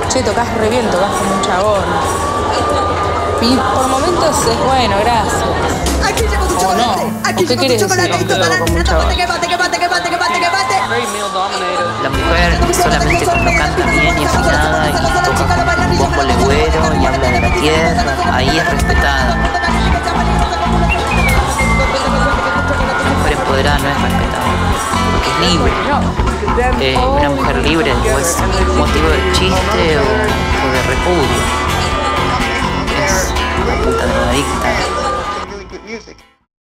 Che, tocas re bien, tocas como un chabón. Y por momentos es bueno, gracias. O no. ¿O qué quieres decir? Como un chabón. La mujer solamente cuando canta bien y afinada y toca con un bombo legüero y habla de la tierra, ahí es respetada. La mujer empoderada no es respetada, porque es libre. Una mujer libre después motivo de chiste o de repudio. Es una puta drogadicta.